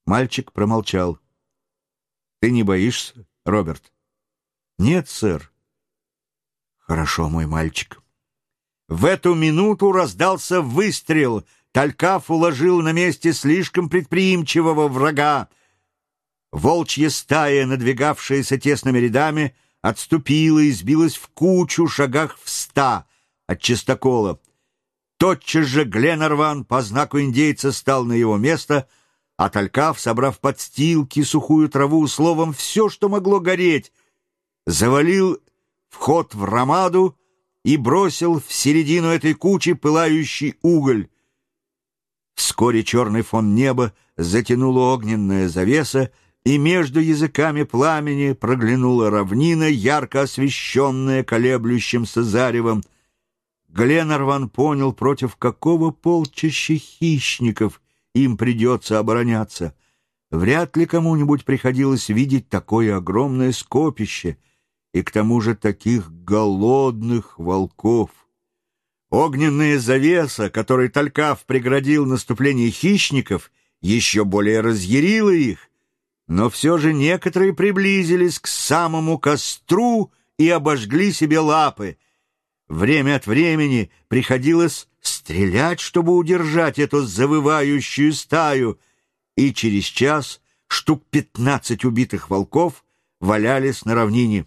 Мальчик промолчал. «Ты не боишься, Роберт?» «Нет, сэр». «Хорошо, мой мальчик». В эту минуту раздался выстрел. Талькав уложил на месте слишком предприимчивого врага. Волчья стая, надвигавшаяся тесными рядами, отступила и сбилась в кучу шагах в 100 от чистокола. Тотчас же Гленарван по знаку индейца стал на его место, а Талькав, собрав подстилки, сухую траву, словом, все, что могло гореть, завалил вход в ромаду и бросил в середину этой кучи пылающий уголь. Вскоре черный фон неба затянула огненная завеса, и между языками пламени проглянула равнина, ярко освещенная колеблющимся заревом. Гленарван понял, против какого полчища хищников им придется обороняться. Вряд ли кому-нибудь приходилось видеть такое огромное скопище, и к тому же таких голодных волков. Огненная завеса, которой Талькав преградил наступление хищников, еще более разъярила их, но все же некоторые приблизились к самому костру и обожгли себе лапы. Время от времени приходилось стрелять, чтобы удержать эту завывающую стаю, и через час штук 15 убитых волков валялись на равнине.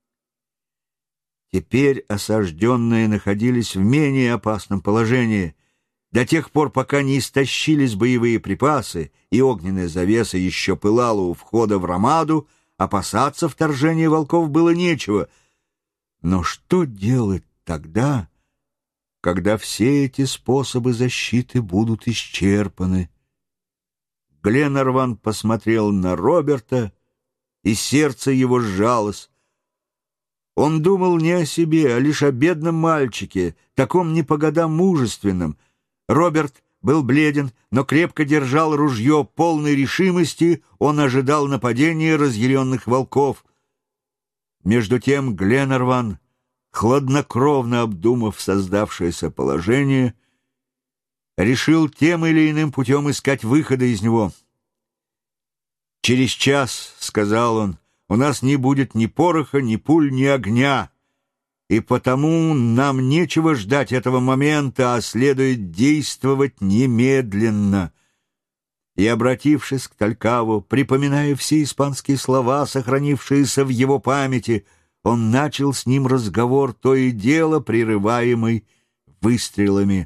Теперь осажденные находились в менее опасном положении. До тех пор, пока не истощились боевые припасы и огненная завеса еще пылала у входа в ромаду, опасаться вторжения волков было нечего. Но что делать тогда, когда все эти способы защиты будут исчерпаны? Гленарван посмотрел на Роберта, и сердце его сжалось. Он думал не о себе, а лишь о бедном мальчике, таком не по годам мужественном. Роберт был бледен, но крепко держал ружье. Полной решимости он ожидал нападения разъяренных волков. Между тем Гленарван, хладнокровно обдумав создавшееся положение, решил тем или иным путем искать выхода из него. «Через час, — сказал он, — у нас не будет ни пороха, ни пуль, ни огня, и потому нам нечего ждать этого момента, а следует действовать немедленно». И, обратившись к Талькаву, припоминая все испанские слова, сохранившиеся в его памяти, он начал с ним разговор, то и дело прерываемый выстрелами.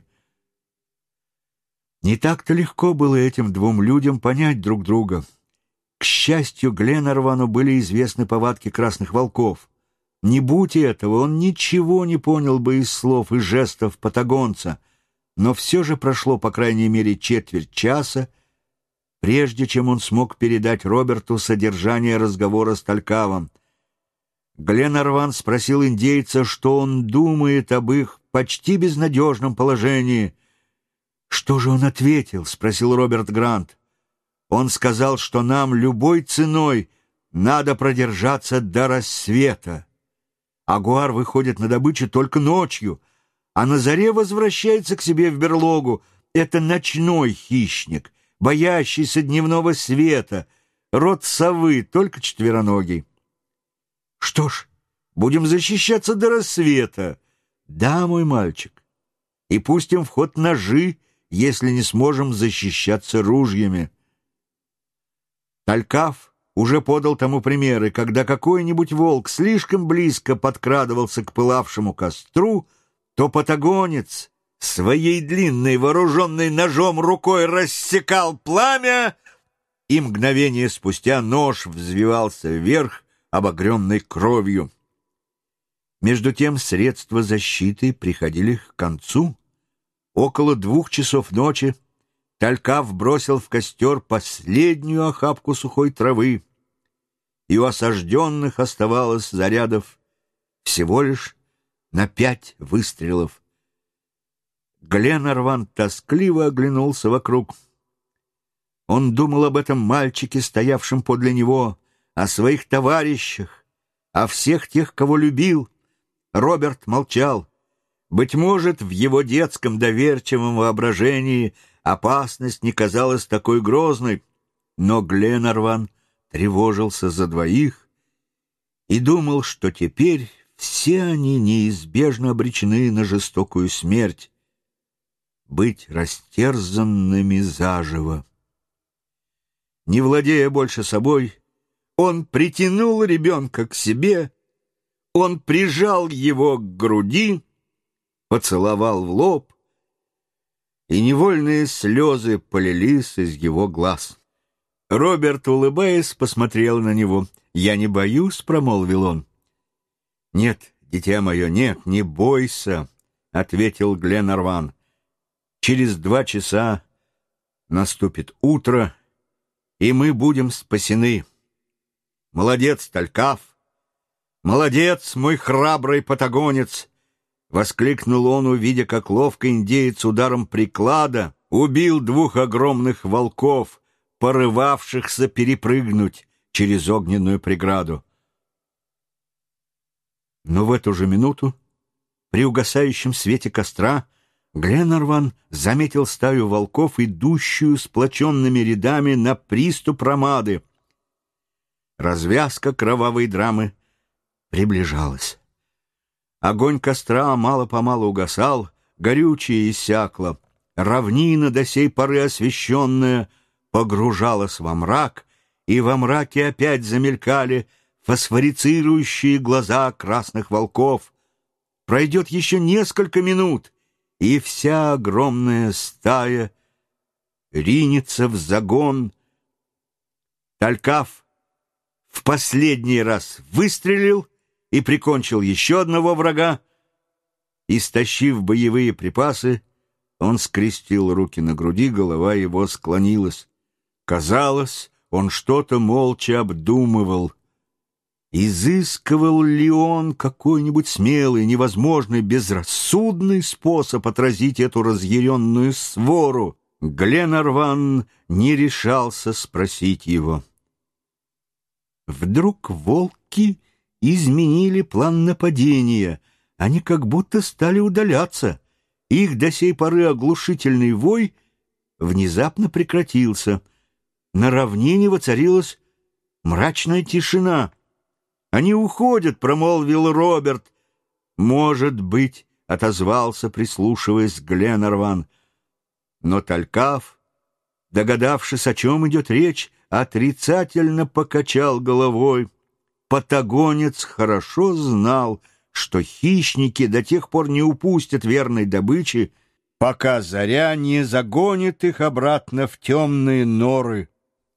Не так-то легко было этим двум людям понять друг друга. К счастью, Гленарвану были известны повадки красных волков. Не будь этого, он ничего не понял бы из слов и жестов патагонца, но все же прошло по крайней мере четверть часа, прежде чем он смог передать Роберту содержание разговора с Талькавом. Гленарван спросил индейца, что он думает об их почти безнадежном положении. «Что же он ответил?» — спросил Роберт Грант. «Он сказал, что нам любой ценой надо продержаться до рассвета. Агуар выходит на добычу только ночью, а на заре возвращается к себе в берлогу. Это ночной хищник, боящийся дневного света, род совы, только четвероногий». «Что ж, будем защищаться до рассвета». «Да, мой мальчик, и пустим в ход ножи, если не сможем защищаться ружьями». Талькав уже подал тому примеры, когда какой-нибудь волк слишком близко подкрадывался к пылавшему костру, то патагонец своей длинной, вооруженной ножом рукой рассекал пламя, и мгновение спустя нож взвивался вверх, обогренный кровью. Между тем средства защиты приходили к концу. Около 2 часов ночи Талькав бросил в костер последнюю охапку сухой травы, и у осажденных оставалось зарядов всего лишь на 5 выстрелов. Гленарван тоскливо оглянулся вокруг. Он думал об этом мальчике, стоявшем подле него, о своих товарищах, о всех тех, кого любил. Роберт молчал. Быть может, в его детском доверчивом воображении опасность не казалась такой грозной. Но Гленарван тревожился за двоих и думал, что теперь все они неизбежно обречены на жестокую смерть, быть растерзанными заживо. Не владея больше собой, он притянул ребенка к себе, он прижал его к груди, поцеловал в лоб, и невольные слезы полились из его глаз. Роберт, улыбаясь, посмотрел на него. «Я не боюсь», — промолвил он. «Нет, дитя мое, нет, не бойся», — ответил Гленарван. «Через 2 часа наступит утро, и мы будем спасены. Молодец, Талькав! Молодец, мой храбрый патагонец!» — воскликнул он, увидя, как ловко индеец ударом приклада убил 2 огромных волков, порывавшихся перепрыгнуть через огненную преграду. Но в эту же минуту, при угасающем свете костра, Гленарван заметил стаю волков, идущую сплоченными рядами на приступ Ромады. Развязка кровавой драмы приближалась. Огонь костра мало-помалу угасал, горючее иссякло. Равнина, до сей поры освещенная, погружалась во мрак, и во мраке опять замелькали фосфорицирующие глаза красных волков. Пройдет еще несколько минут, и вся огромная стая ринется в загон. Талькав в последний раз выстрелил и прикончил еще одного врага. Истощив боевые припасы, он скрестил руки на груди, голова его склонилась. Казалось, он что-то молча обдумывал. Изыскивал ли он какой-нибудь смелый, невозможный, безрассудный способ отразить эту разъяренную свору? Гленарван не решался спросить его. Вдруг волки изменили план нападения. Они как будто стали удаляться. Их до сей поры оглушительный вой внезапно прекратился. На равнине воцарилась мрачная тишина. «Они уходят», — промолвил Роберт. «Может быть», — отозвался, прислушиваясь Гленарван. Но Талькав, догадавшись, о чем идет речь, отрицательно покачал головой. Патагонец хорошо знал, что хищники до тех пор не упустят верной добычи, пока заря не загонит их обратно в темные норы.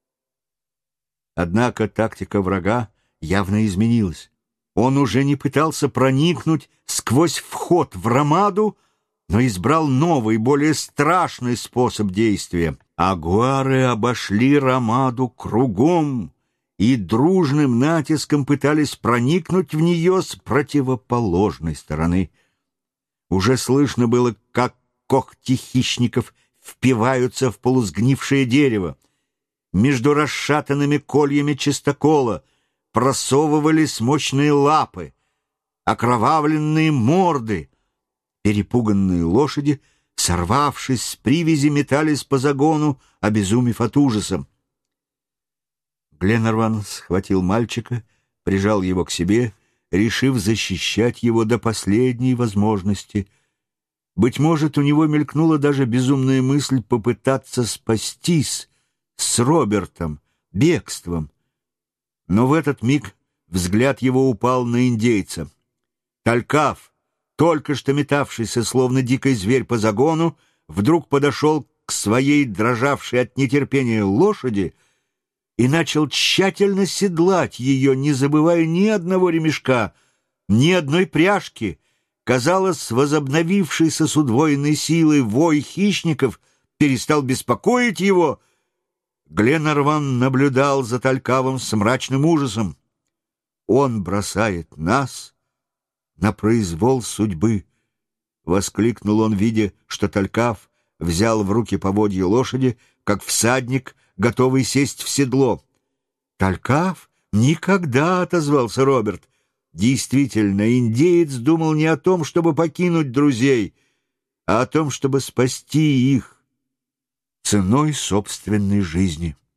Однако тактика врага явно изменилась. Он уже не пытался проникнуть сквозь вход в Ромаду, но избрал новый, более страшный способ действия. Агуары обошли Ромаду кругом и дружным натиском пытались проникнуть в нее с противоположной стороны. Уже слышно было, как когти хищников впиваются в полусгнившее дерево. Между расшатанными кольями чистокола просовывались мощные лапы, окровавленные морды. Перепуганные лошади, сорвавшись с привязи, метались по загону, обезумев от ужаса. Гленарван схватил мальчика, прижал его к себе, решив защищать его до последней возможности. Быть может, у него мелькнула даже безумная мысль попытаться спастись с Робертом бегством. Но в этот миг взгляд его упал на индейца. Талькав, только что метавшийся, словно дикий зверь по загону, вдруг подошел к своей дрожавшей от нетерпения лошади и начал тщательно седлать ее, не забывая ни одного ремешка, ни одной пряжки. Казалось, возобновившийся с удвоенной силой вой хищников перестал беспокоить его. Гленарван наблюдал за Талькавом с мрачным ужасом. «Он бросает нас на произвол судьбы», — воскликнул он, видя, что Талькав взял в руки поводья лошади, как всадник, готовый сесть в седло. «Талькав? Никогда!» — отозвался Роберт. Действительно, индеец думал не о том, чтобы покинуть друзей, а о том, чтобы спасти их ценой собственной жизни.